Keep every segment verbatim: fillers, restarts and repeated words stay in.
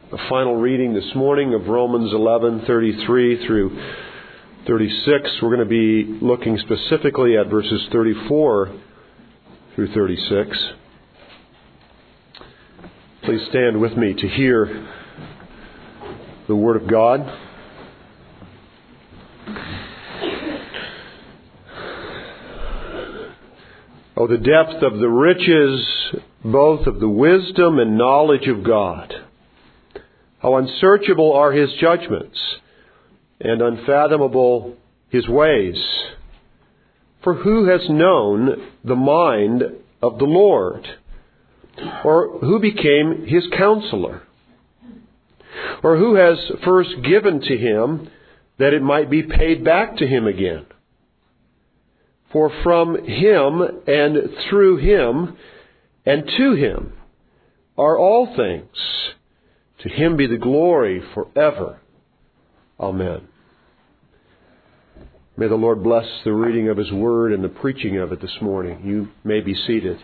a final reading this morning of Romans eleven thirty-three through thirty-six. We're going to be looking specifically at verses thirty-four through thirty-six. Please stand with me to hear the Word of God. Oh, the depth of the riches, both of the wisdom and knowledge of God. How unsearchable are His judgments, and unfathomable His ways. For who has known the mind of the Lord? Or who became His counselor? Or who has first given to Him that it might be paid back to Him again? For from Him and through Him and to Him are all things. To Him be the glory forever. Amen. May the Lord bless the reading of His Word and the preaching of it this morning. You may be seated.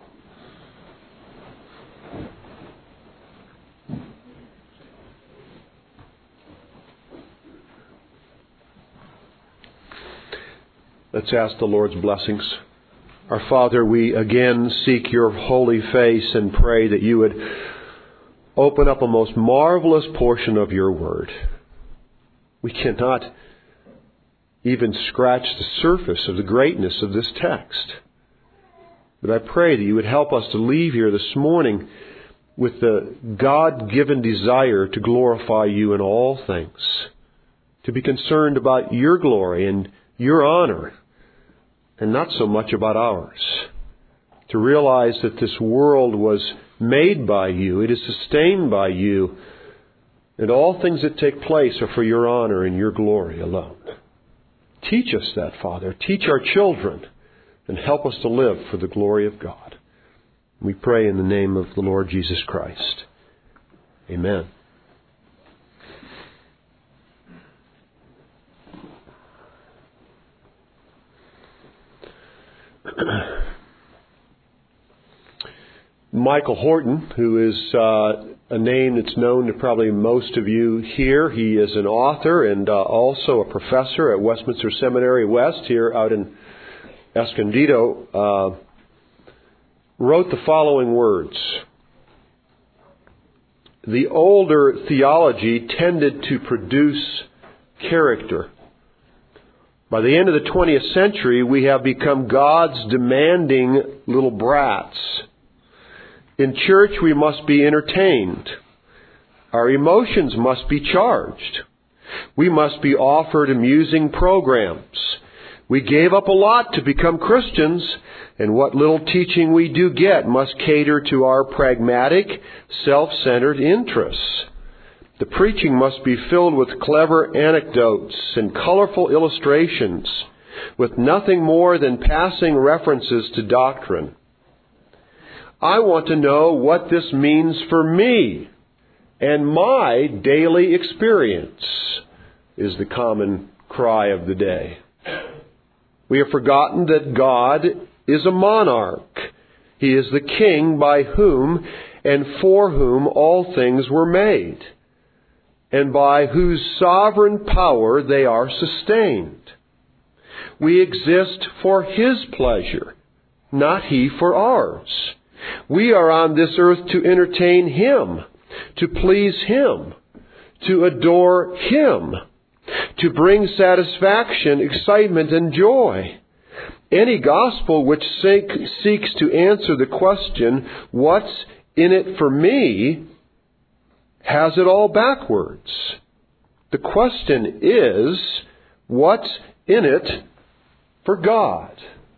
Let's ask the Lord's blessings. Our Father, we again seek Your holy face and pray that You would open up a most marvelous portion of Your Word. We cannot even scratch the surface of the greatness of this text. But I pray that You would help us to leave here this morning with the God-given desire to glorify You in all things, to be concerned about Your glory and Your honor, and not so much about ours. To realize that this world was made by You, it is sustained by You, and all things that take place are for Your honor and Your glory alone. Teach us that, Father. Teach our children, and help us to live for the glory of God. We pray in the name of the Lord Jesus Christ. Amen. Michael Horton, who is uh, a name that's known to probably most of you here. He is an author and uh, also a professor at Westminster Seminary West here out in Escondido. Uh, wrote the following words. The older theology tended to produce character. By the end of the twentieth century, we have become God's demanding little brats. In church, we must be entertained. Our emotions must be charged. We must be offered amusing programs. We gave up a lot to become Christians, and what little teaching we do get must cater to our pragmatic, self-centered interests. The preaching must be filled with clever anecdotes and colorful illustrations, with nothing more than passing references to doctrine. I want to know what this means for me and my daily experience, is the common cry of the day. We have forgotten that God is a monarch. He is the king by whom and for whom all things were made, and by whose sovereign power they are sustained. We exist for His pleasure, not He for ours. We are on this earth to entertain Him, to please Him, to adore Him, to bring satisfaction, excitement, and joy. Any gospel which seeks to answer the question, what's in it for me, has it all backwards. The question is, what's in it for God?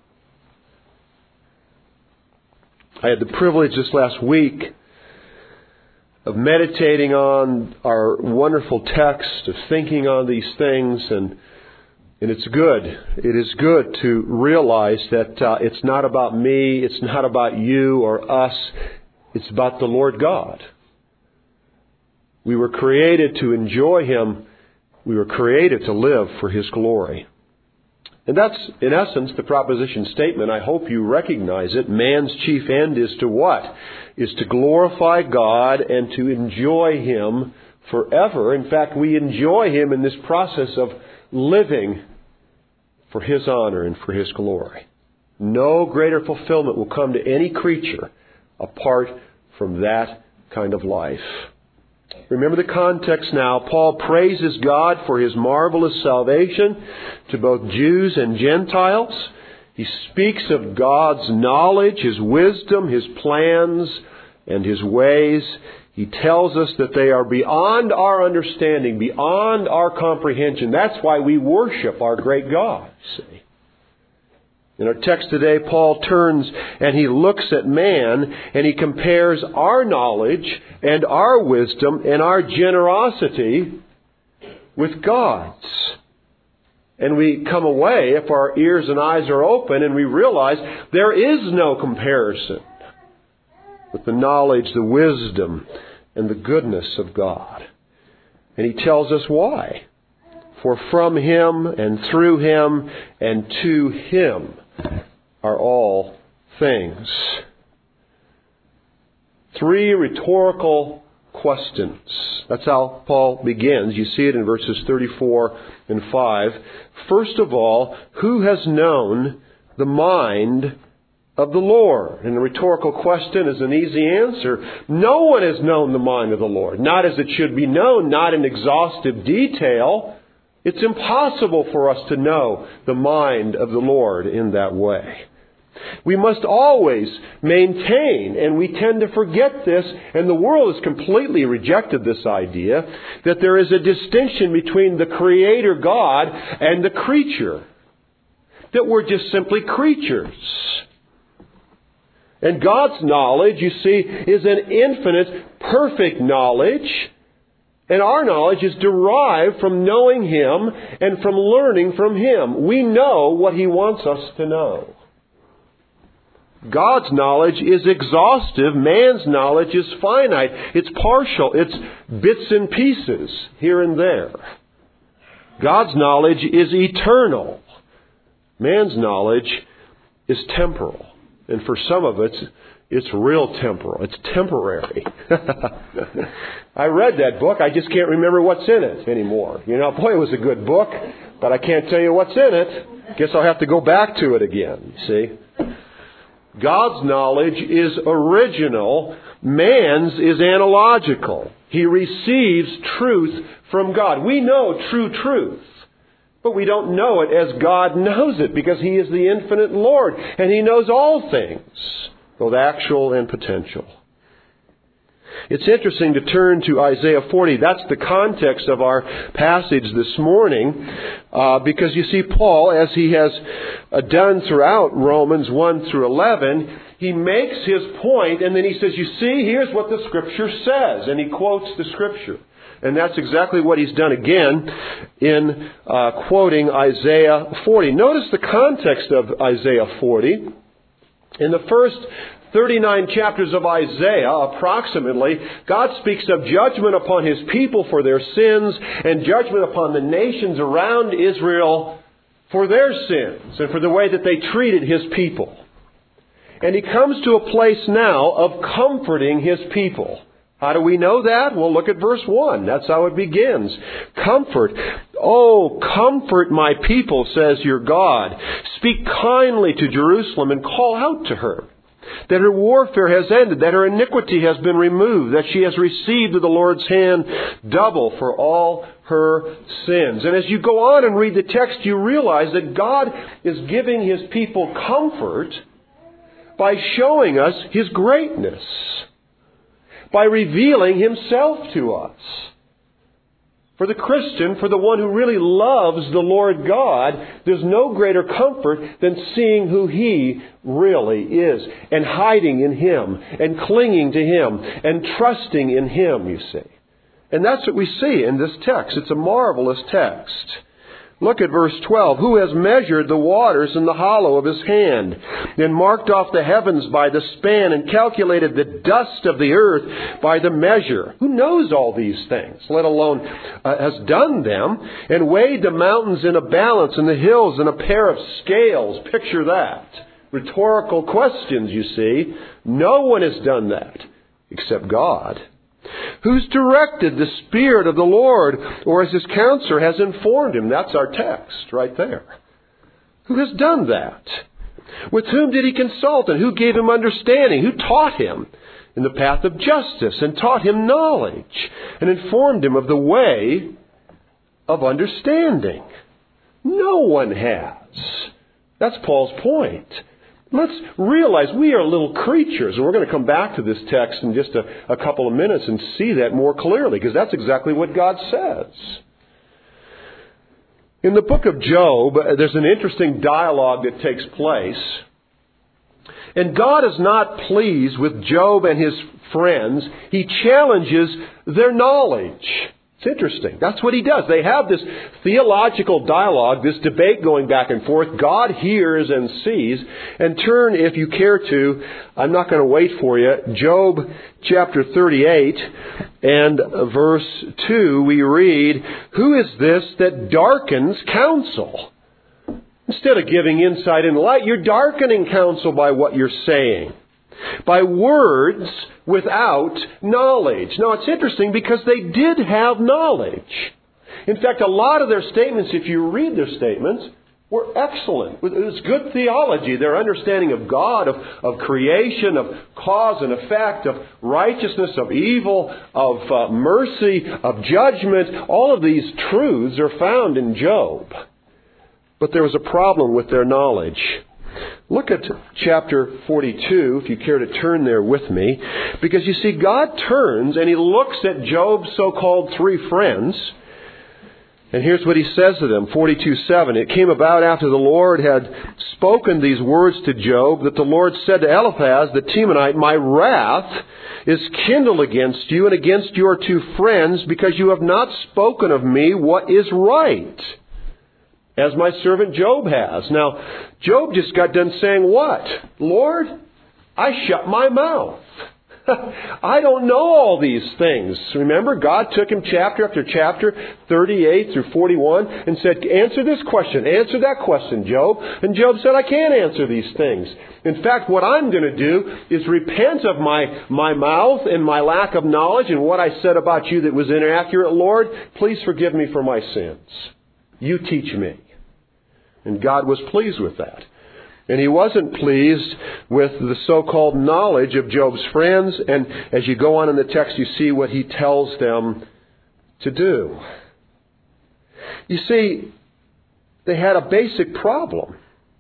I had the privilege this last week of meditating on our wonderful text, of thinking on these things, and and it's good. It is good to realize that uh, it's not about me, it's not about you or us, it's about the Lord God. We were created to enjoy Him. We were created to live for His glory. And that's, in essence, the proposition statement. I hope you recognize it. Man's chief end is to what? Is to glorify God and to enjoy Him forever. In fact, we enjoy Him in this process of living for His honor and for His glory. No greater fulfillment will come to any creature apart from that kind of life. Remember the context now. Paul praises God for His marvelous salvation to both Jews and Gentiles. He speaks of God's knowledge, His wisdom, His plans, and His ways. He tells us that they are beyond our understanding, beyond our comprehension. That's why we worship our great God, see. In our text today, Paul turns and he looks at man and he compares our knowledge and our wisdom and our generosity with God's. And we come away, if our ears and eyes are open, and we realize there is no comparison with the knowledge, the wisdom, and the goodness of God. And he tells us why. For from Him and through Him and to Him are all things. Three rhetorical questions. That's how Paul begins. You see it in verses thirty-four and five. First of all, who has known the mind of the Lord? And the rhetorical question is an easy answer. No one has known the mind of the Lord. Not as it should be known, not in exhaustive detail. It's impossible for us to know the mind of the Lord in that way. We must always maintain, and we tend to forget this, and the world has completely rejected this idea, that there is a distinction between the Creator God and the creature. That we're just simply creatures. And God's knowledge, you see, is an infinite, perfect knowledge. And our knowledge is derived from knowing Him and from learning from Him. We know what He wants us to know. God's knowledge is exhaustive. Man's knowledge is finite. It's partial. It's bits and pieces here and there. God's knowledge is eternal. Man's knowledge is temporal. And for some of us, it's real temporal. It's temporary. I read that book. I just can't remember what's in it anymore. You know, boy, it was a good book, but I can't tell you what's in it. Guess I'll have to go back to it again, you see. God's knowledge is original. Man's is analogical. He receives truth from God. We know true truth, but we don't know it as God knows it because He is the infinite Lord and He knows all things, both actual and potential. It's interesting to turn to Isaiah forty. That's the context of our passage this morning. Uh, because you see, Paul, as he has uh, done throughout Romans one through eleven, he makes his point and then he says, you see, here's what the Scripture says. And he quotes the Scripture. And that's exactly what he's done again in uh, quoting Isaiah forty. Notice the context of Isaiah forty. In the first thirty-nine chapters of Isaiah, approximately, God speaks of judgment upon His people for their sins and judgment upon the nations around Israel for their sins and for the way that they treated His people. And He comes to a place now of comforting His people. How do we know that? Well, look at verse one. That's how it begins. Comfort. Oh, comfort my people, says your God. Speak kindly to Jerusalem and call out to her that her warfare has ended, that her iniquity has been removed, that she has received of the Lord's hand double for all her sins. And as you go on and read the text, you realize that God is giving His people comfort by showing us His greatness, by revealing Himself to us. For the Christian, for the one who really loves the Lord God, there's no greater comfort than seeing who He really is and hiding in Him and clinging to Him and trusting in Him, you see. And that's what we see in this text. It's a marvelous text. Look at verse twelve. Who has measured the waters in the hollow of his hand, and marked off the heavens by the span, and calculated the dust of the earth by the measure? Who knows all these things, let alone uh, has done them, and weighed the mountains in a balance, and the hills in a pair of scales? Picture that. Rhetorical questions, you see. No one has done that except God. Who's directed the Spirit of the Lord, or as his counselor has informed him? That's our text right there. Who has done that? With whom did he consult, and who gave him understanding? Who taught him in the path of justice, and taught him knowledge, and informed him of the way of understanding? No one has. That's Paul's point. Let's realize we are little creatures, and we're going to come back to this text in just a, a couple of minutes and see that more clearly, because that's exactly what God says. In the book of Job, there's an interesting dialogue that takes place. And God is not pleased with Job and his friends. He challenges their knowledge. It's interesting. That's what he does. They have this theological dialogue, this debate going back and forth. God hears and sees. And turn, if you care to, I'm not going to wait for you, Job chapter thirty-eight and verse two, we read, "Who is this that darkens counsel?" Instead of giving insight and light, you're darkening counsel by what you're saying. By words without knowledge. Now, it's interesting because they did have knowledge. In fact, a lot of their statements, if you read their statements, were excellent. It was good theology. Their understanding of God, of, of creation, of cause and effect, of righteousness, of evil, of uh, mercy, of judgment. All of these truths are found in Job. But there was a problem with their knowledge. Look at chapter forty-two, if you care to turn there with me. Because you see, God turns and he looks at Job's so-called three friends. And here's what he says to them, forty-two seven. "It came about after the Lord had spoken these words to Job, that the Lord said to Eliphaz the Temanite, My wrath is kindled against you and against your two friends, because you have not spoken of me what is right, as my servant Job has." Now, Job just got done saying what? "Lord, I shut my mouth. I don't know all these things." Remember, God took him chapter after chapter, thirty-eight through forty-one, and said, "Answer this question, answer that question, Job." And Job said, "I can't answer these things. In fact, what I'm going to do is repent of my, my mouth and my lack of knowledge and what I said about you that was inaccurate. Lord, please forgive me for my sins. You teach me." And God was pleased with that. And he wasn't pleased with the so-called knowledge of Job's friends. And as you go on in the text, you see what he tells them to do. You see, they had a basic problem.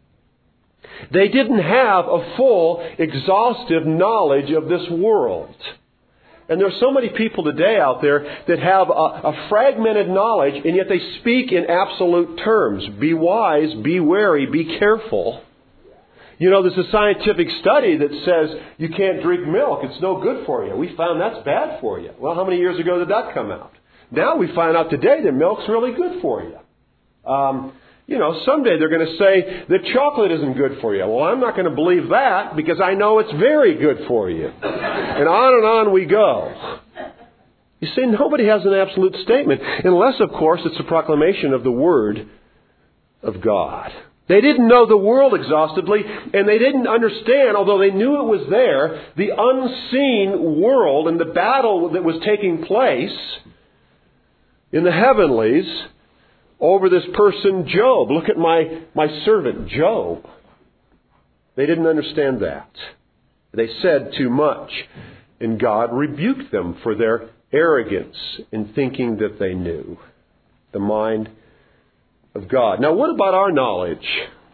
They didn't have a full, exhaustive knowledge of this world. And there are so many people today out there that have a, a fragmented knowledge, and yet they speak in absolute terms. Be wise, be wary, be careful. You know, there's a scientific study that says you can't drink milk. It's no good for you. We found that's bad for you. Well, how many years ago did that come out? Now we find out today that milk's really good for you. Um, you know, someday they're going to say that chocolate isn't good for you. Well, I'm not going to believe that because I know it's very good for you. And on and on we go. You see, nobody has an absolute statement, unless, of course, it's a proclamation of the Word of God. They didn't know the world exhaustively, and they didn't understand, although they knew it was there, the unseen world and the battle that was taking place in the heavenlies over this person, Job. Look at my, my servant, Job. They didn't understand that. They said too much, and God rebuked them for their arrogance in thinking that they knew the mind of God. Now, what about our knowledge?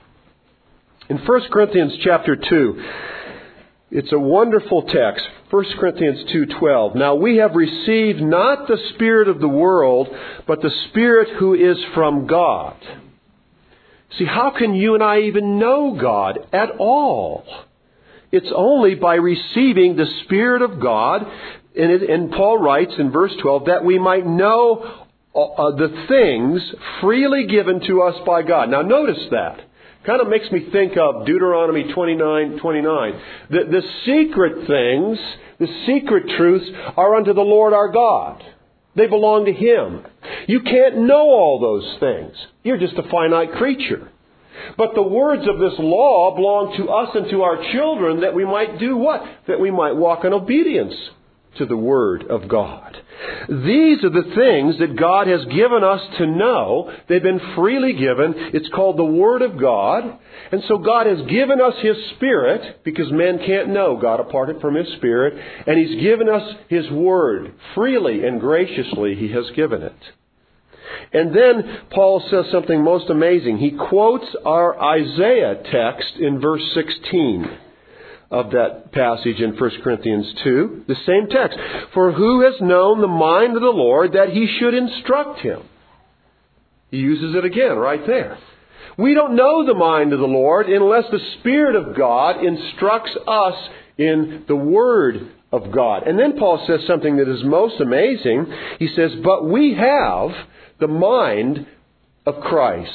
In First Corinthians chapter two, it's a wonderful text. First Corinthians two twelve. "Now we have received not the spirit of the world, but the Spirit who is from God." See, how can you and I even know God at all? It's only by receiving the Spirit of God. And, it, and Paul writes in verse twelve, that we might know uh, the things freely given to us by God. Now notice that. Kind of makes me think of Deuteronomy twenty-nine twenty-nine. The, the secret things, the secret truths are unto the Lord our God. They belong to Him. You can't know all those things. You're just a finite creature. But the words of this law belong to us and to our children, that we might do what? That we might walk in obedience to the Word of God. These are the things that God has given us to know. They've been freely given. It's called the Word of God. And so God has given us His Spirit, because men can't know God apart from His Spirit. And He's given us His Word. Freely and graciously He has given it. And then Paul says something most amazing. He quotes our Isaiah text in verse sixteen of that passage in First Corinthians two. The same text. For who has known the mind of the Lord that He should instruct him? He uses it again right there. We don't know the mind of the Lord unless the Spirit of God instructs us in the Word of God. And then Paul says something that is most amazing. He says, but we have the mind of Christ.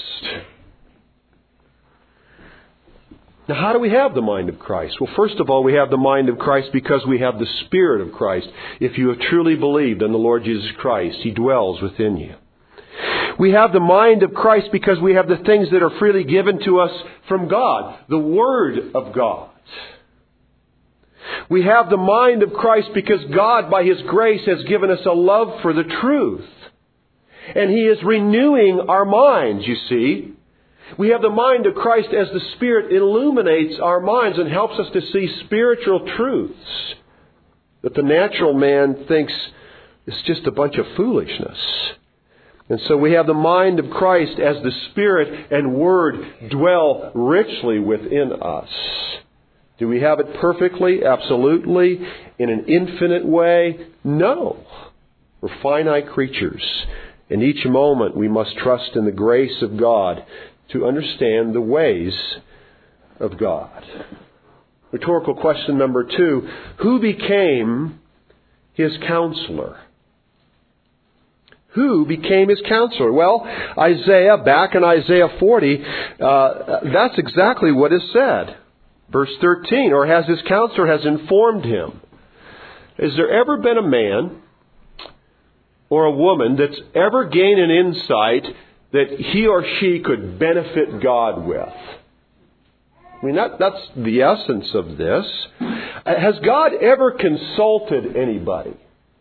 Now, how do we have the mind of Christ? Well, first of all, we have the mind of Christ because we have the Spirit of Christ. If you have truly believed in the Lord Jesus Christ, He dwells within you. We have the mind of Christ because we have the things that are freely given to us from God, the Word of God. We have the mind of Christ because God, by His grace, has given us a love for the truth. And He is renewing our minds, you see. We have the mind of Christ as the Spirit illuminates our minds and helps us to see spiritual truths that the natural man thinks is just a bunch of foolishness. And so we have the mind of Christ as the Spirit and Word dwell richly within us. Do we have it perfectly? Absolutely. In an infinite way? No. We're finite creatures. In each moment we must trust in the grace of God to understand the ways of God. Rhetorical question number two. Who became His counselor? Who became His counselor? Well, Isaiah, back in Isaiah forty, uh, that's exactly what is said. Verse thirteen, or has His counselor has informed Him. Has there ever been a man or a woman that's ever gained an insight that he or she could benefit God with? I mean, that, that's the essence of this. Has God ever consulted anybody?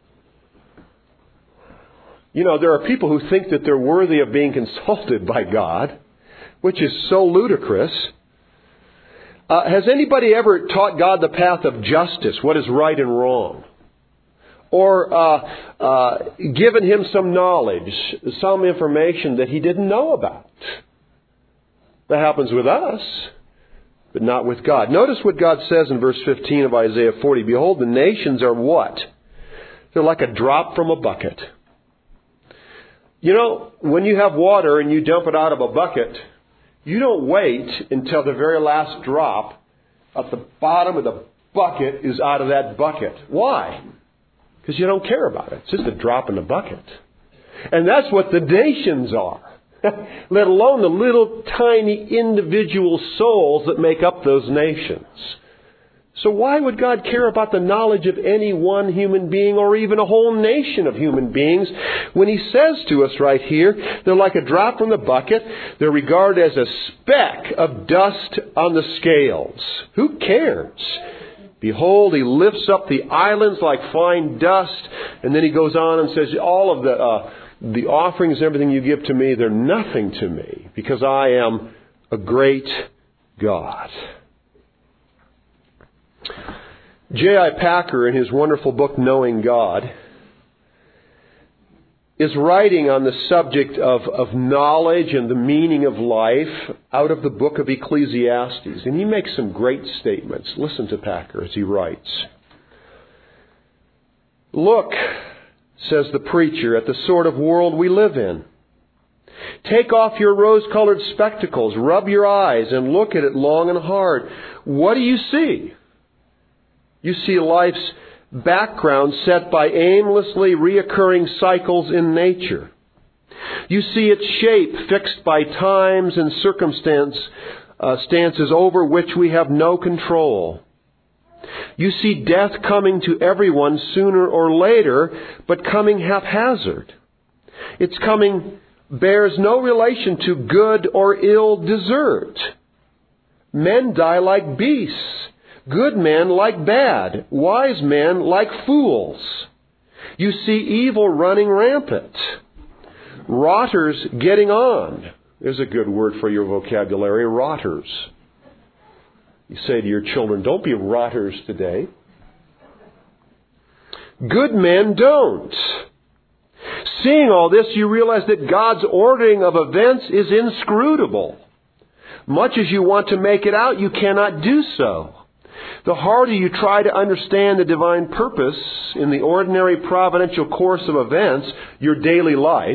You know, there are people who think that they're worthy of being consulted by God, which is so ludicrous. Uh, has anybody ever taught God the path of justice, what is right and wrong? Or uh, uh, given Him some knowledge, some information that He didn't know about? That happens with us, but not with God. Notice what God says in verse fifteen of Isaiah forty. Behold, the nations are what? They're like a drop from a bucket. You know, when you have water and you dump it out of a bucket, you don't wait until the very last drop at the bottom of the bucket is out of that bucket. Why? Because you don't care about it. It's just a drop in the bucket. And that's what the nations are. Let alone the little tiny individual souls that make up those nations. So why would God care about the knowledge of any one human being or even a whole nation of human beings when He says to us right here, they're like a drop from the bucket. They're regarded as a speck of dust on the scales. Who cares? Behold, He lifts up the islands like fine dust. And then He goes on and says, all of the uh, the offerings and everything you give to me, they're nothing to me because I am a great God. J I Packer, in his wonderful book, Knowing God, is writing on the subject of, of knowledge and the meaning of life out of the book of Ecclesiastes. And he makes some great statements. Listen to Packer as he writes. Look, says the preacher, at the sort of world we live in. Take off your rose-colored spectacles, rub your eyes, and look at it long and hard. What do you see? You see life's background set by aimlessly reoccurring cycles in nature. You see its shape fixed by times and circumstance, uh, stances over which we have no control. You see death coming to everyone sooner or later, but coming haphazard. Its coming bears no relation to good or ill desert. Men die like beasts, good men like bad, wise men like fools. You see evil running rampant, rotters getting on. There's a good word for your vocabulary, rotters. You say to your children, don't be rotters today. Good men don't. Seeing all this, you realize that God's ordering of events is inscrutable. Much as you want to make it out, you cannot do so. The harder you try to understand the divine purpose in the ordinary providential course of events, your daily life,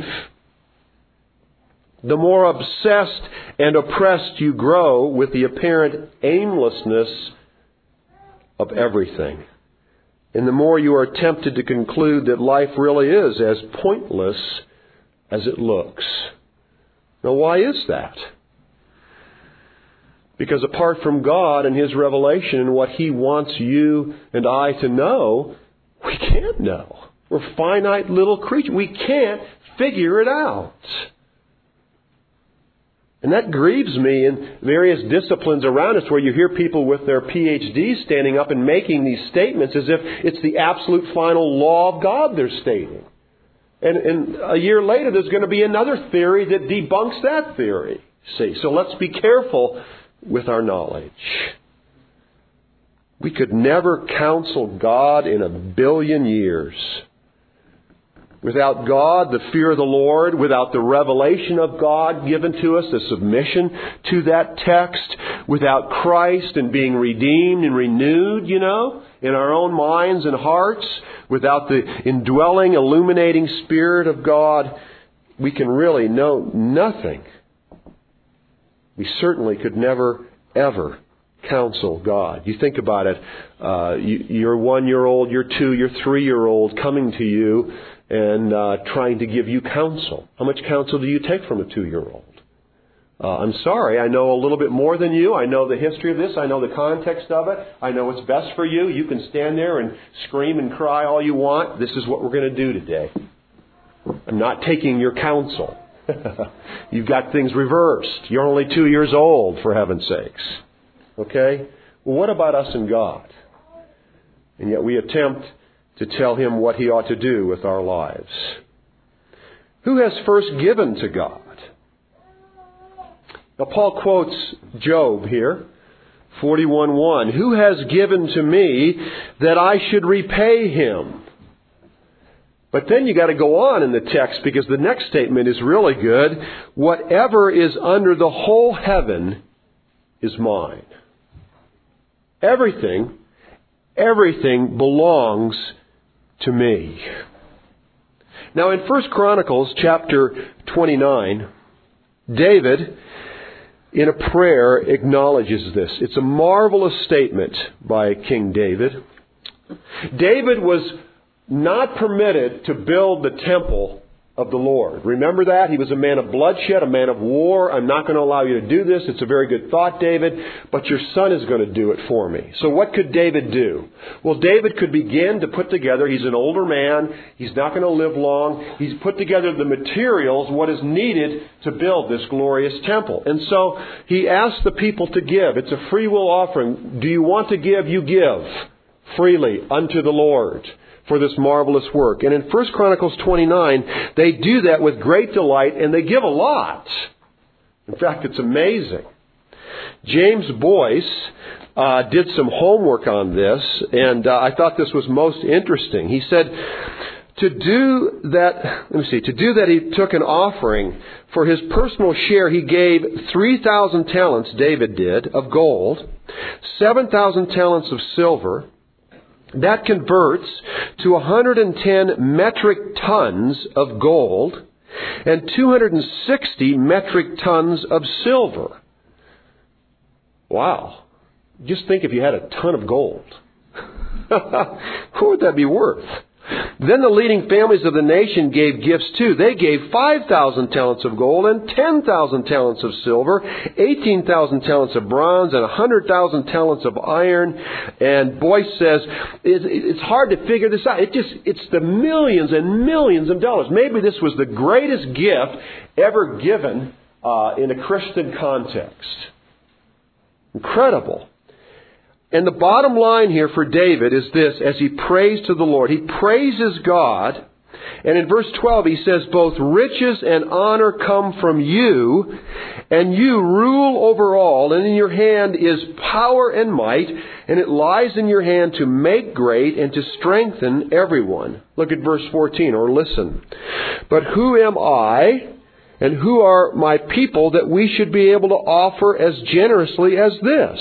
the more obsessed and oppressed you grow with the apparent aimlessness of everything. And the more you are tempted to conclude that life really is as pointless as it looks. Now, why is that? Because apart from God and His revelation and what He wants you and I to know, we can't know. We're finite little creatures. We can't figure it out. And that grieves me in various disciplines around us where you hear people with their P H Ds standing up and making these statements as if it's the absolute final law of God they're stating. And, and a year later there's going to be another theory that debunks that theory. See, so let's be careful with our knowledge. We could never counsel God in a billion years. Without God, the fear of the Lord, without the revelation of God given to us, the submission to that text, without Christ and being redeemed and renewed, you know, in our own minds and hearts, without the indwelling, illuminating Spirit of God, we can really know nothing. We certainly could never, ever counsel God. You think about it, uh, you, your one-year-old, your two, your three-year-old coming to you and uh, trying to give you counsel. How much counsel do you take from a two-year-old? Uh, I'm sorry, I know a little bit more than you. I know the history of this. I know the context of it. I know what's best for you. You can stand there and scream and cry all you want. This is what we're going to do today. I'm not taking your counsel. You've got things reversed. You're only two years old, for heaven's sakes. Okay? Well, what about us and God? And yet we attempt to tell Him what He ought to do with our lives. Who has first given to God? Now, Paul quotes Job here, forty-one one. Who has given to me that I should repay him? But then you got to go on in the text because the next statement is really good. Whatever is under the whole heaven is mine. Everything, everything belongs to me. Now in First Chronicles chapter twenty-nine, David, in a prayer, acknowledges this. It's a marvelous statement by King David. David was not permitted to build the temple of the Lord. Remember that? He was a man of bloodshed, a man of war. I'm not going to allow you to do this. It's a very good thought, David, but your son is going to do it for me. So what could David do? Well, David could begin to put together, he's an older man, he's not going to live long, he's put together the materials, what is needed to build this glorious temple. And so he asked the people to give. It's a free will offering. Do you want to give? You give freely unto the Lord for this marvelous work. And in First Chronicles twenty-nine, they do that with great delight, and they give a lot. In fact, it's amazing. James Boyce uh, did some homework on this, and uh, I thought this was most interesting. He said, to do that, let me see, to do that he took an offering. For his personal share, he gave three thousand talents, David did, of gold, seven thousand talents of silver. That converts to one hundred ten metric tons of gold and two hundred sixty metric tons of silver. Wow. Just think if you had a ton of gold. What would that be worth? Then the leading families of the nation gave gifts too. They gave five thousand talents of gold and ten thousand talents of silver, eighteen thousand talents of bronze, and one hundred thousand talents of iron. And Boyce says, it's hard to figure this out. It just, it's the millions and millions of dollars. Maybe this was the greatest gift ever given uh, in a Christian context. Incredible. And the bottom line here for David is this, as he prays to the Lord. He praises God, and in verse twelve he says, both riches and honor come from you, and you rule over all, and in your hand is power and might, and it lies in your hand to make great and to strengthen everyone. Look at verse fourteen, or listen. But who am I, and who are my people, that we should be able to offer as generously as this?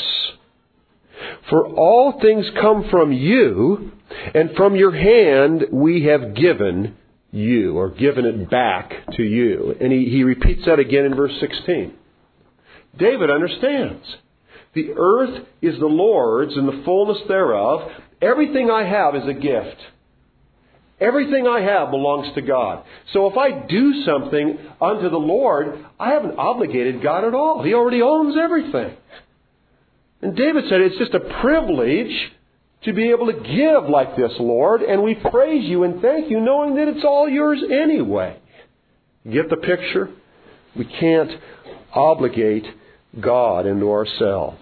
For all things come from you, and from your hand we have given you, or given it back to you. And he, he repeats that again in verse sixteen. David understands. The earth is the Lord's and the fullness thereof. Everything I have is a gift. Everything I have belongs to God. So if I do something unto the Lord, I haven't obligated God at all. He already owns everything. And David said, it's just a privilege to be able to give like this, Lord, and we praise you and thank you, knowing that it's all yours anyway. Get the picture? We can't obligate God into ourselves.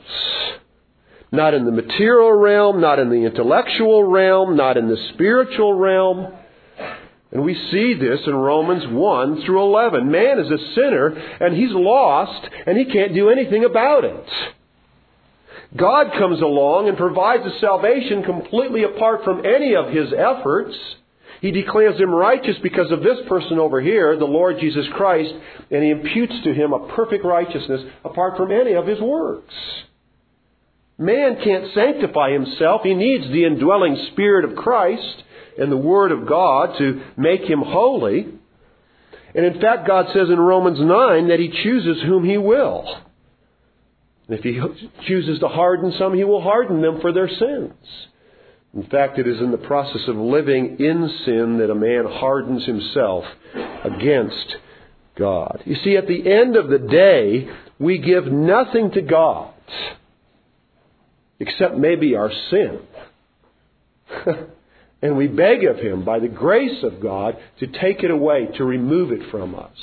Not in the material realm, not in the intellectual realm, not in the spiritual realm. And we see this in Romans one through eleven. Man is a sinner, and he's lost, and he can't do anything about it. God comes along and provides a salvation completely apart from any of his efforts. He declares him righteous because of this person over here, the Lord Jesus Christ, and he imputes to him a perfect righteousness apart from any of his works. Man can't sanctify himself. He needs the indwelling Spirit of Christ and the Word of God to make him holy. And in fact, God says in Romans nine that he chooses whom he will. And if he chooses to harden some, he will harden them for their sins. In fact, it is in the process of living in sin that a man hardens himself against God. You see, at the end of the day, we give nothing to God except maybe our sin. And we beg of him, by the grace of God, to take it away, to remove it from us.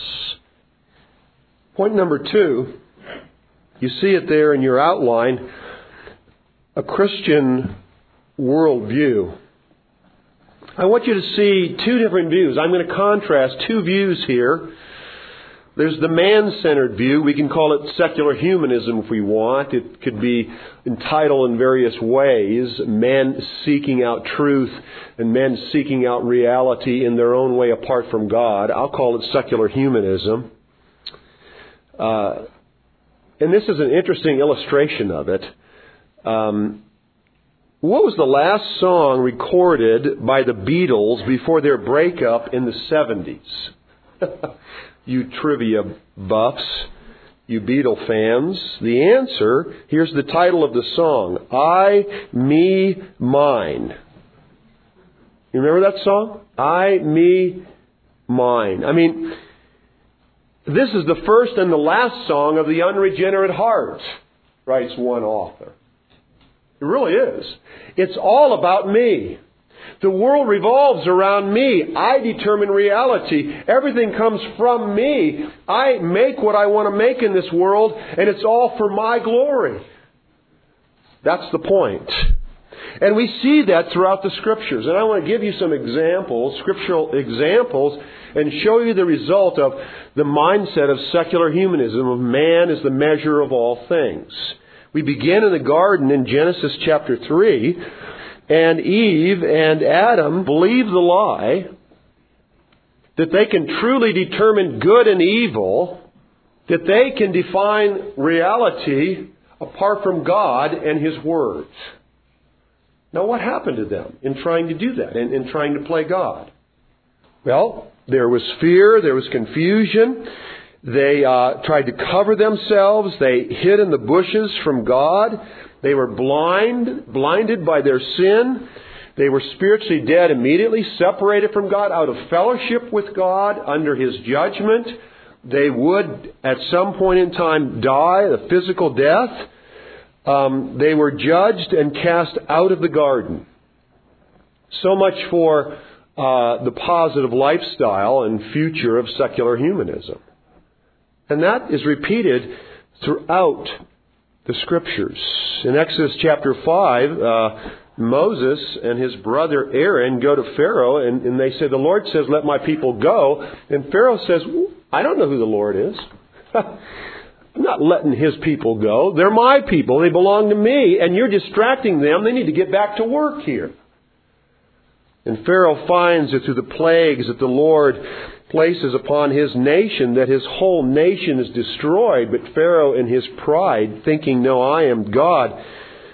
Point number two, you see it there in your outline, a Christian worldview. I want you to see two different views. I'm going to contrast two views here. There's the man-centered view. We can call it secular humanism if we want. It could be entitled in various ways. Men seeking out truth and men seeking out reality in their own way apart from God. I'll call it secular humanism. Uh, and this is an interesting illustration of it. Um, what was the last song recorded by the Beatles before their breakup in the seventies? You trivia buffs, you Beatle fans. The answer, here's the title of the song, I, Me, Mine. You remember that song? I, Me, Mine. I mean, this is the first and the last song of the unregenerate heart, writes one author. It really is. It's all about me. The world revolves around me. I determine reality. Everything comes from me. I make what I want to make in this world, and it's all for my glory. That's the point. And we see that throughout the Scriptures. And I want to give you some examples, scriptural examples, and show you the result of the mindset of secular humanism, of man as the measure of all things. We begin in the garden in Genesis chapter three. And Eve and Adam believe the lie that they can truly determine good and evil, that they can define reality apart from God and His Word. Now, what happened to them in trying to do that, in, in trying to play God? Well, there was fear, there was confusion. They uh, tried to cover themselves. They hid in the bushes from God. They were blind, blinded by their sin. They were spiritually dead immediately, separated from God, out of fellowship with God, under His judgment. They would, at some point in time, die a physical death. Um, they were judged and cast out of the garden. So much for uh, the positive lifestyle and future of secular humanism. And that is repeated throughout the Scriptures. In Exodus chapter five, uh, Moses and his brother Aaron go to Pharaoh, and, and they say, the Lord says, let my people go. And Pharaoh says, I don't know who the Lord is. I'm not letting His people go. They're my people. They belong to me. And you're distracting them. They need to get back to work here. And Pharaoh finds that through the plagues that the Lord places upon his nation, that his whole nation is destroyed. But Pharaoh, in his pride, thinking, no, I am God,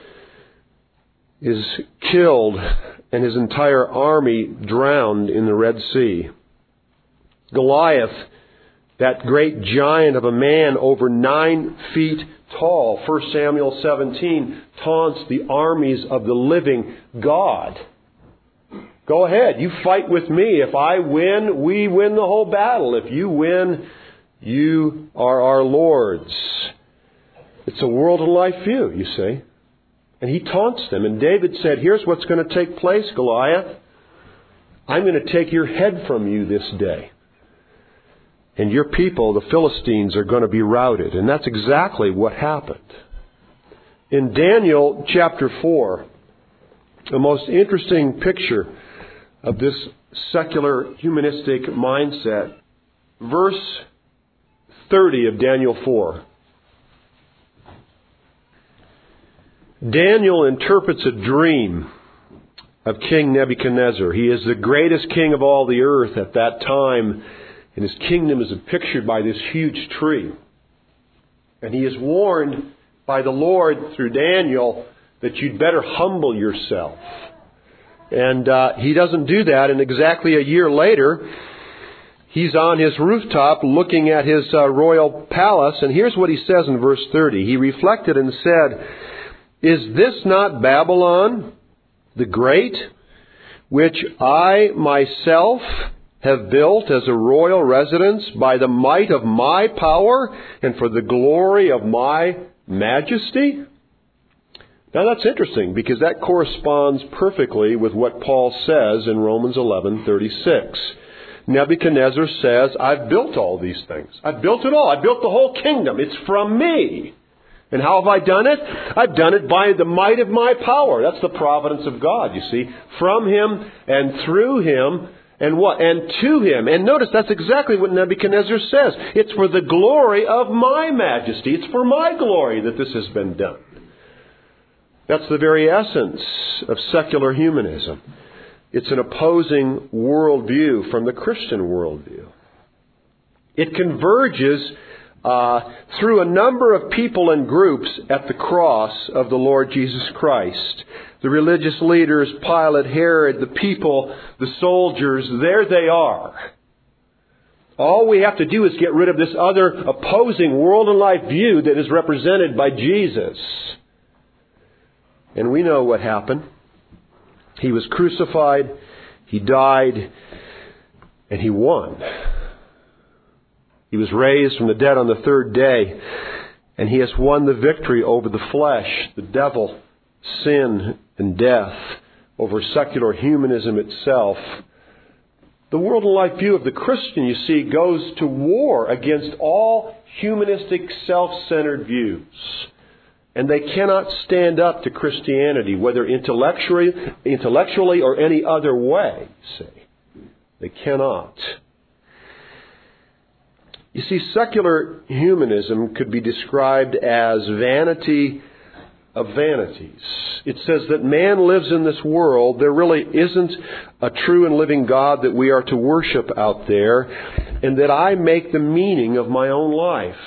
is killed, and his entire army drowned in the Red Sea. Goliath, that great giant of a man over nine feet tall, First Samuel seventeen, taunts the armies of the living God. Go ahead, you fight with me. If I win, we win the whole battle. If you win, you are our Lord's. It's a world and life view, you see. And he taunts them. And David said, here's what's going to take place, Goliath. I'm going to take your head from you this day. And your people, the Philistines, are going to be routed. And that's exactly what happened. In Daniel chapter four, the most interesting picture of this secular humanistic mindset, verse thirty of Daniel four. Daniel interprets a dream of King Nebuchadnezzar. He is the greatest king of all the earth at that time, and his kingdom is pictured by this huge tree. And he is warned by the Lord through Daniel that you'd better humble yourself. And uh, he doesn't do that, and exactly a year later, he's on his rooftop looking at his uh, royal palace, and here's what he says in verse thirty. He reflected and said, is this not Babylon, the great, which I myself have built as a royal residence by the might of my power and for the glory of my majesty? Now that's interesting, because that corresponds perfectly with what Paul says in Romans eleven thirty-six. Nebuchadnezzar says, I've built all these things. I've built it all. I've built the whole kingdom. It's from me. And how have I done it? I've done it by the might of my power. That's the providence of God, you see. From Him and through Him and what? And to Him. And notice that's exactly what Nebuchadnezzar says. It's for the glory of my majesty. It's for my glory that this has been done. That's the very essence of secular humanism. It's an opposing worldview from the Christian worldview. It converges Uh, through a number of people and groups at the cross of the Lord Jesus Christ. The religious leaders, Pilate, Herod, the people, the soldiers, there they are. All we have to do is get rid of this other opposing world and life view that is represented by Jesus. And we know what happened. He was crucified, He died, and He won. He was raised from the dead on the third day, and He has won the victory over the flesh, the devil, sin, and death, over secular humanism itself. The world and life view of the Christian, you see, goes to war against all humanistic, self-centered views. And they cannot stand up to Christianity, whether intellectually, intellectually or any other way, see. They cannot. You see, secular humanism could be described as vanity of vanities. It says that man lives in this world. There really isn't a true and living God that we are to worship out there, and that I make the meaning of my own life.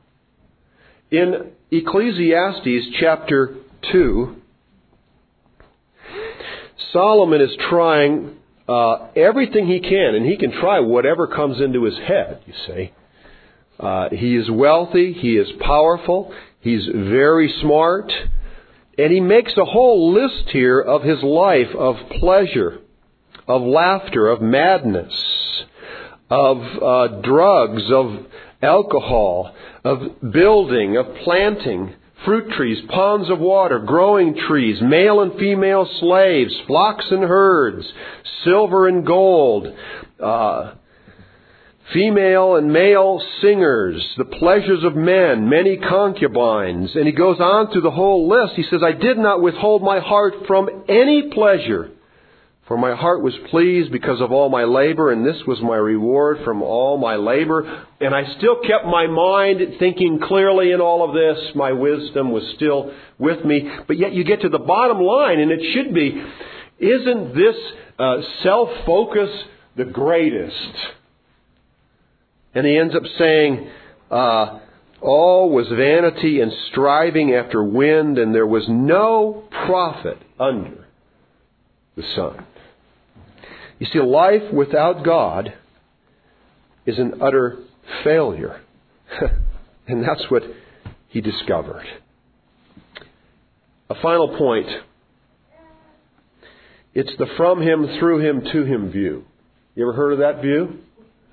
In Ecclesiastes chapter two, Solomon is trying uh, everything he can, and he can try whatever comes into his head, you see. Uh, he is wealthy, he is powerful, he's very smart, And he makes a whole list here of his life of pleasure, of laughter, of madness, of uh, drugs, of alcohol, of building, of planting, fruit trees, ponds of water, growing trees, male and female slaves, flocks and herds, silver and gold, uh, female and male singers, the pleasures of men, many concubines. And he goes on through the whole list. He says, I did not withhold my heart from any pleasure, for my heart was pleased because of all my labor, and this was my reward from all my labor. And I still kept my mind thinking clearly in all of this. My wisdom was still with me. But yet you get to the bottom line, and it should be, isn't this uh, self-focus the greatest? And he ends up saying, uh, all was vanity and striving after wind, and there was no profit under the sun. You see, life without God is an utter failure. And that's what he discovered. A final point. It's the from him, through him, to him view. You ever heard of that view?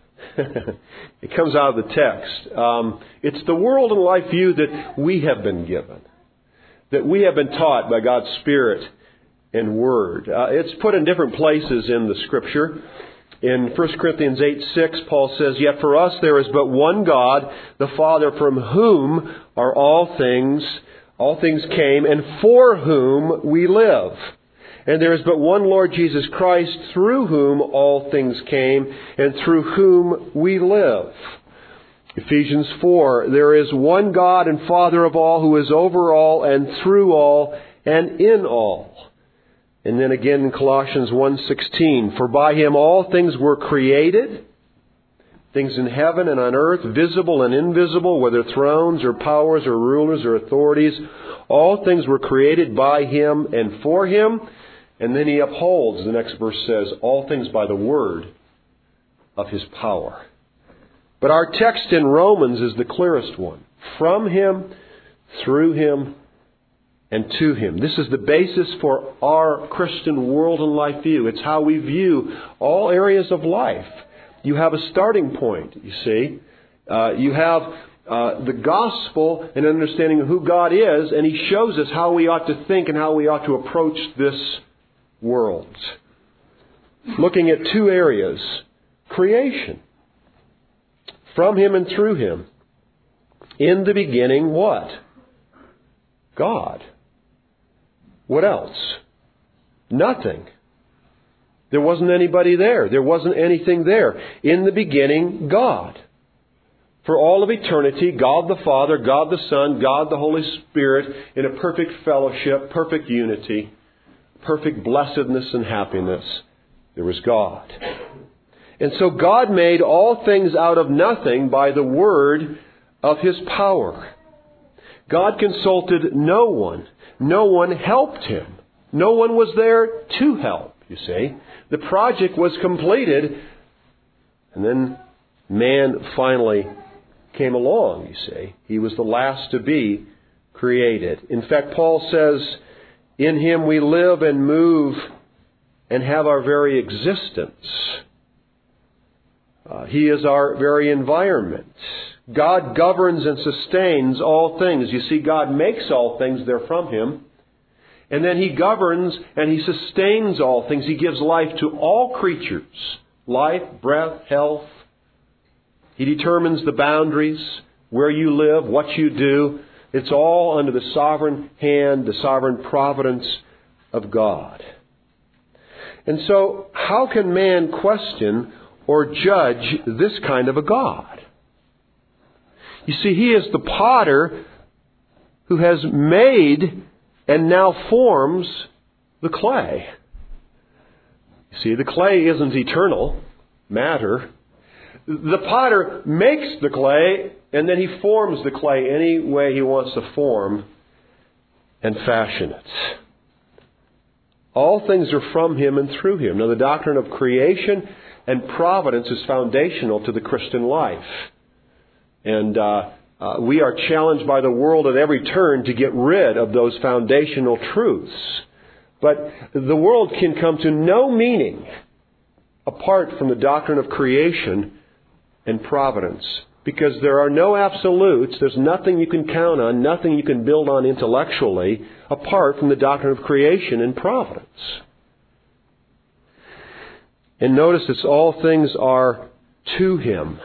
It comes out of the text. Um, it's the world and life view that we have been given, that we have been taught by God's Spirit and Word. Uh, it's put in different places in the Scripture. In First Corinthians eight six, Paul says, Yet for us there is but one God, the Father, from whom are all things, all things came, and for whom we live. And there is but one Lord Jesus Christ, through whom all things came, and through whom we live. Ephesians four, There is one God and Father of all, who is over all, and through all, and in all. And then again in Colossians one sixteen, For by him all things were created, things in heaven and on earth, visible and invisible, whether thrones or powers or rulers or authorities. All things were created by him and for him. And then he upholds, the next verse says, all things by the word of his power. But our text in Romans is the clearest one. From him, through him, and to him. This is the basis for our Christian world and life view. It's how we view all areas of life. You have a starting point, you see. Uh, you have uh, the gospel and understanding of who God is, and he shows us how we ought to think and how we ought to approach this world. Looking at two areas. Creation. From him and through him. In the beginning, what? God. What else? Nothing. There wasn't anybody there. There wasn't anything there. In the beginning, God. For all of eternity, God the Father, God the Son, God the Holy Spirit, in a perfect fellowship, perfect unity, perfect blessedness and happiness, there was God. And so God made all things out of nothing by the word of his power. God consulted no one. No one helped him. No one was there to help, you see. The project was completed, and then man finally came along, you see. He was the last to be created. In fact, Paul says, in him we live and move and have our very existence. Uh, he is our very environment. God governs and sustains all things. You see, God makes all things, they're from him. And then he governs and he sustains all things. He gives life to all creatures. Life, breath, health. He determines the boundaries, where you live, what you do. It's all under the sovereign hand, the sovereign providence of God. And so, how can man question or judge this kind of a God? You see, he is the potter who has made and now forms the clay. You see, the clay isn't eternal matter. The potter makes the clay, and then he forms the clay any way he wants to form and fashion it. All things are from him and through him. Now, the doctrine of creation and providence is foundational to the Christian life. And uh, Uh, we are challenged by the world at every turn to get rid of those foundational truths. But the world can come to no meaning apart from the doctrine of creation and providence. Because there are no absolutes, there's nothing you can count on, nothing you can build on intellectually apart from the doctrine of creation and providence. And notice that all things are to Him.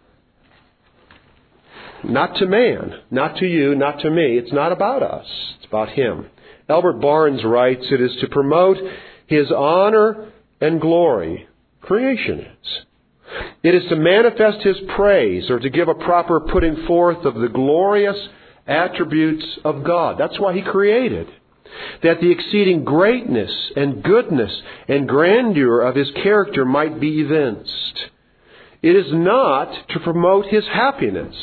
Not to man, not to you, not to me. It's not about us. It's about Him. Albert Barnes writes, it is to promote His honor and glory. Creation is. It is to manifest His praise, or to give a proper putting forth of the glorious attributes of God. That's why He created. That the exceeding greatness and goodness and grandeur of His character might be evinced. It is not to promote His happiness,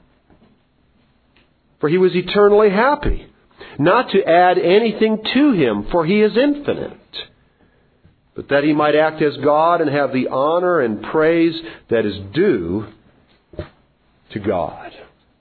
for He was eternally happy. Not to add anything to Him, for He is infinite. But that He might act as God and have the honor and praise that is due to God.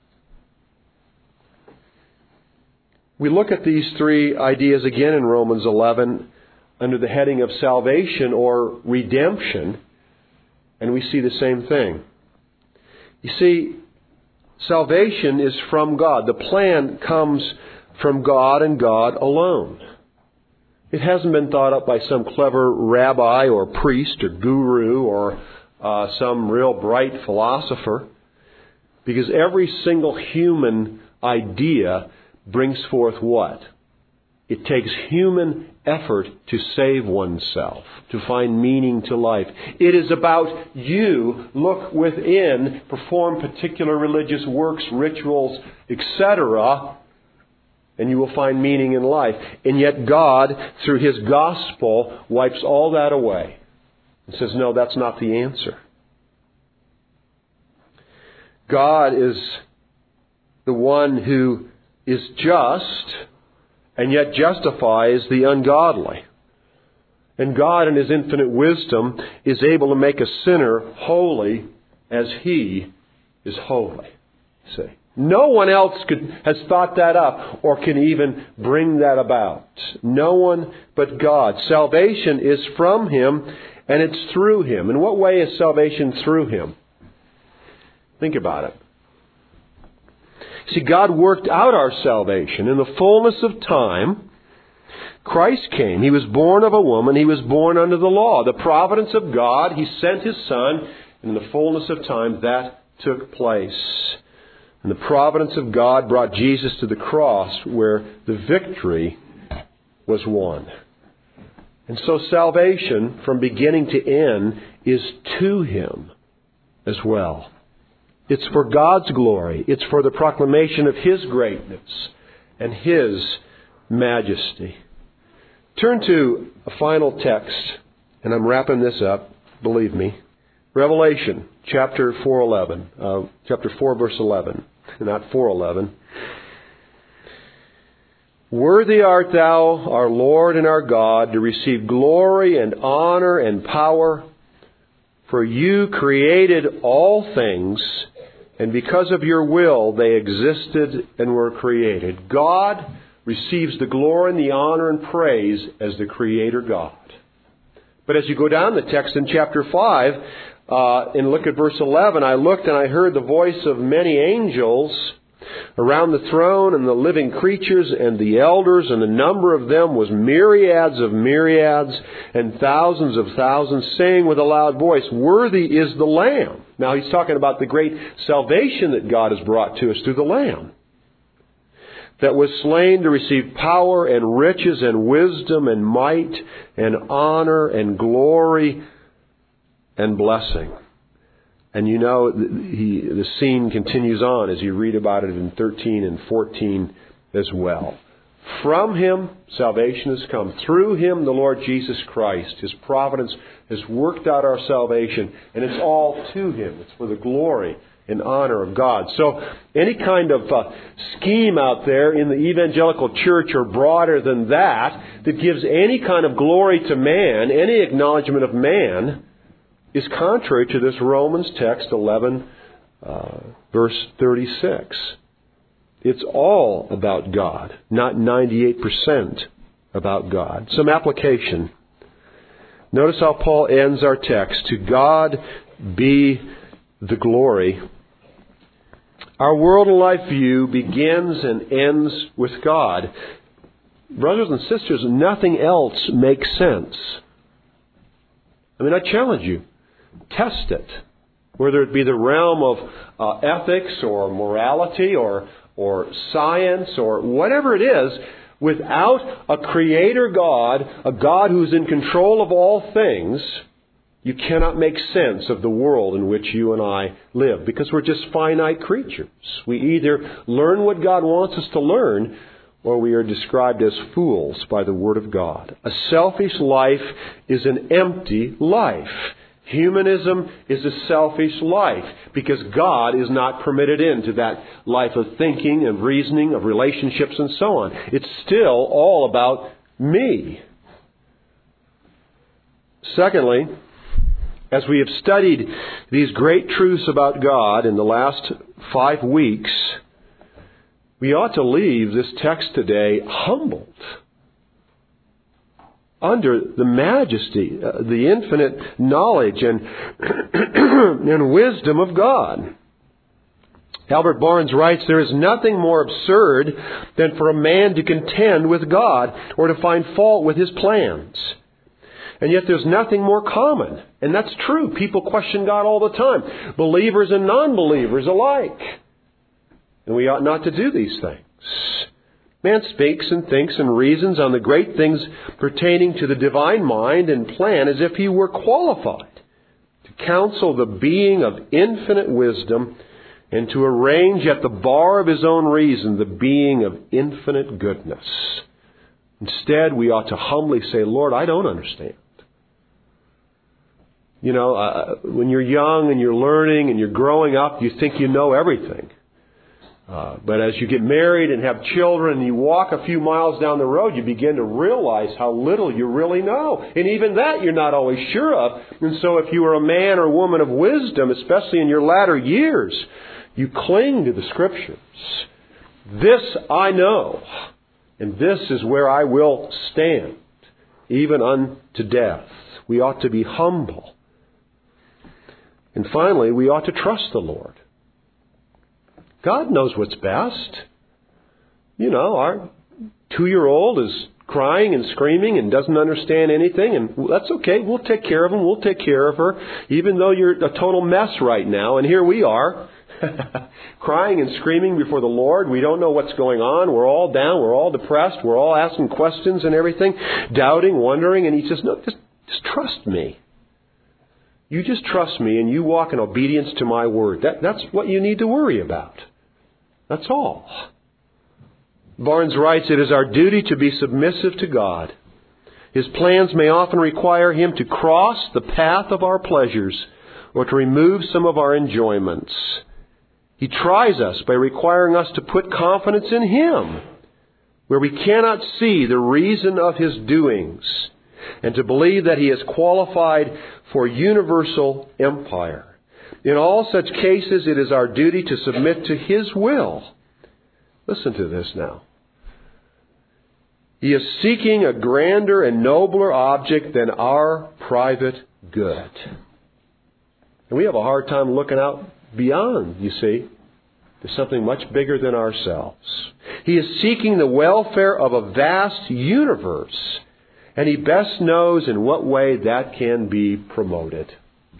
We look at these three ideas again in Romans eleven under the heading of salvation or redemption, and we see the same thing. You see, salvation is from God. The plan comes from God and God alone. It hasn't been thought up by some clever rabbi or priest or guru or uh, some real bright philosopher, because every single human idea brings forth what? It takes human effort to save oneself, to find meaning to life. It is about you, look within, perform particular religious works, rituals, et cetera, and you will find meaning in life. And yet God, through His gospel, wipes all that away and says, no, that's not the answer. God is the one who is just and yet justifies the ungodly. And God, in His infinite wisdom, is able to make a sinner holy as He is holy. See? No one else could, has thought that up or can even bring that about. No one but God. Salvation is from Him and it's through Him. In what way is salvation through Him? Think about it. See, God worked out our salvation. In the fullness of time, Christ came. He was born of a woman. He was born under the law. The providence of God, He sent His Son. In the fullness of time, that took place. And the providence of God brought Jesus to the cross where the victory was won. And so salvation, from beginning to end, is to Him as well. It's for God's glory. It's for the proclamation of His greatness and His majesty. Turn to a final text, and I'm wrapping this up, believe me. Revelation, chapter four eleven, uh, chapter four, verse eleven, not four eleven. Worthy art Thou, our Lord and our God, to receive glory and honor and power, for You created all things, and because of Your will they existed and were created. God receives the glory and the honor and praise as the Creator God. But as you go down the text in chapter five, uh, and look at verse eleven, I looked and I heard the voice of many angels around the throne and the living creatures and the elders, and the number of them was myriads of myriads and thousands of thousands, saying with a loud voice, Worthy is the Lamb. Now he's talking about the great salvation that God has brought to us through the Lamb, that was slain to receive power and riches and wisdom and might and honor and glory and blessing. And you know, he, the scene continues on as you read about it in thirteen and fourteen as well. From Him, salvation has come. Through Him, the Lord Jesus Christ, His providence has worked out our salvation. And it's all to Him. It's for the glory and honor of God. So any kind of uh, scheme out there in the evangelical church or broader than that, that gives any kind of glory to man, any acknowledgement of man, is contrary to this Romans text eleven uh, verse thirty-six. It's all about God, not ninety-eight percent about God. Some application. Notice how Paul ends our text. To God be the glory. Our world and life view begins and ends with God. Brothers and sisters, nothing else makes sense. I mean, I challenge you. Test it. Whether it be the realm of uh, ethics or morality or, or science or whatever it is, without a creator God, a God who's in control of all things, you cannot make sense of the world in which you and I live, because we're just finite creatures. We either learn what God wants us to learn, or we are described as fools by the Word of God. A selfish life is an empty life. Humanism is a selfish life because God is not permitted into that life of thinking and reasoning, of relationships and so on. It's still all about me. Secondly, as we have studied these great truths about God in the last five weeks, we ought to leave this text today humbled under the majesty, uh, the infinite knowledge and, and wisdom of God. Albert Barnes writes, there is nothing more absurd than for a man to contend with God or to find fault with His plans. And yet there's nothing more common. And that's true. People question God all the time. Believers and non-believers alike. And we ought not to do these things. Man speaks and thinks and reasons on the great things pertaining to the divine mind and plan as if he were qualified to counsel the being of infinite wisdom and to arrange at the bar of his own reason the being of infinite goodness. Instead, we ought to humbly say, Lord, I don't understand. You know, uh, when you're young and you're learning and you're growing up, you think you know everything. Uh, but as you get married and have children and you walk a few miles down the road, you begin to realize how little you really know. And even that you're not always sure of. And so if you are a man or woman of wisdom, especially in your latter years, you cling to the Scriptures. This I know, and this is where I will stand, even unto death. We ought to be humble. And finally, we ought to trust the Lord. God knows what's best. You know, our two-year-old is crying and screaming and doesn't understand anything, and that's okay. We'll take care of him. We'll take care of her, even though you're a total mess right now. And here we are, crying and screaming before the Lord. We don't know what's going on. We're all down. We're all depressed. We're all asking questions and everything, doubting, wondering. And He says, no, just, just trust me. You just trust me and you walk in obedience to my word. That, that's what you need to worry about. That's all. Barnes writes, it is our duty to be submissive to God. His plans may often require Him to cross the path of our pleasures or to remove some of our enjoyments. He tries us by requiring us to put confidence in Him where we cannot see the reason of His doings, and to believe that He is qualified for universal empire. In all such cases, it is our duty to submit to His will. Listen to this now. He is seeking a grander and nobler object than our private good. And we have a hard time looking out beyond, you see, to something much bigger than ourselves. He is seeking the welfare of a vast universe, and He best knows in what way that can be promoted.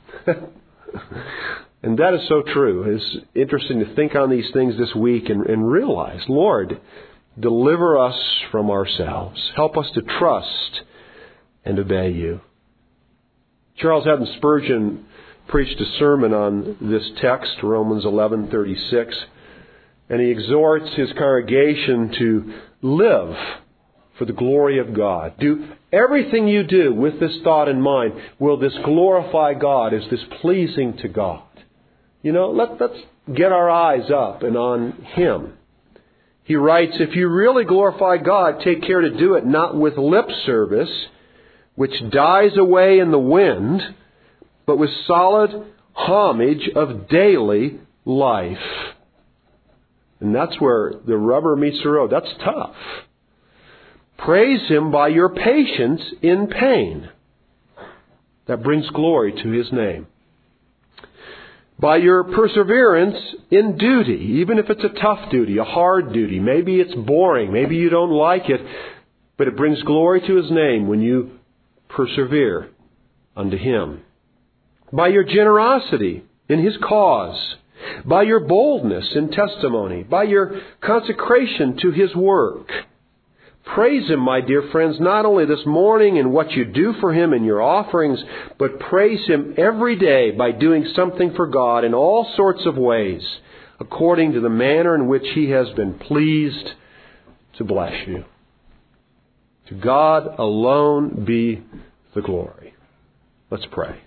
And that is so true. It's interesting to think on these things this week and, and realize, Lord, deliver us from ourselves. Help us to trust and obey You. Charles Haddon Spurgeon preached a sermon on this text, Romans eleven thirty-six, and he exhorts his congregation to live for the glory of God. Do everything you do with this thought in mind. Will this glorify God? Is this pleasing to God? You know, let, let's get our eyes up and on Him. He writes, if you really glorify God, take care to do it not with lip service, which dies away in the wind, but with solid homage of daily life. And that's where the rubber meets the road. That's tough. Praise Him by your patience in pain. That brings glory to His name. By your perseverance in duty, even if it's a tough duty, a hard duty. Maybe it's boring. Maybe you don't like it. But it brings glory to His name when you persevere unto Him. By your generosity in His cause. By your boldness in testimony. By your consecration to His work. Praise Him, my dear friends, not only this morning in what you do for Him in your offerings, but praise Him every day by doing something for God in all sorts of ways, according to the manner in which He has been pleased to bless you. To God alone be the glory. Let's pray.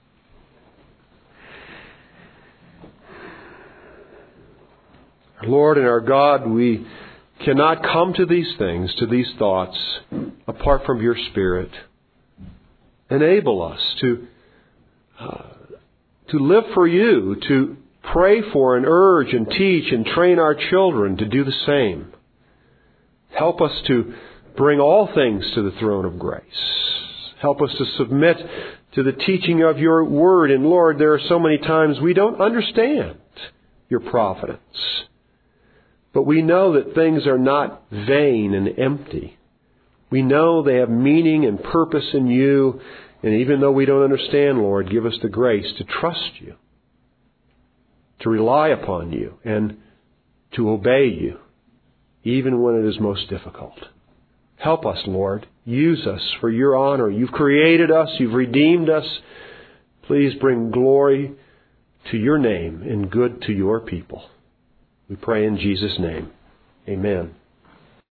Our Lord and our God, we cannot come to these things, to these thoughts, apart from your Spirit. Enable us to uh, to live for you, to pray for and urge and teach and train our children to do the same. Help us to bring all things to the throne of grace. Help us to submit to the teaching of your word. And Lord, there are so many times we don't understand your providence. But we know that things are not vain and empty. We know they have meaning and purpose in you. And even though we don't understand, Lord, give us the grace to trust you, to rely upon you, and to obey you, even when it is most difficult. Help us, Lord. Use us for your honor. You've created us. You've redeemed us. Please bring glory to your name and good to your people. We pray in Jesus' name. Amen.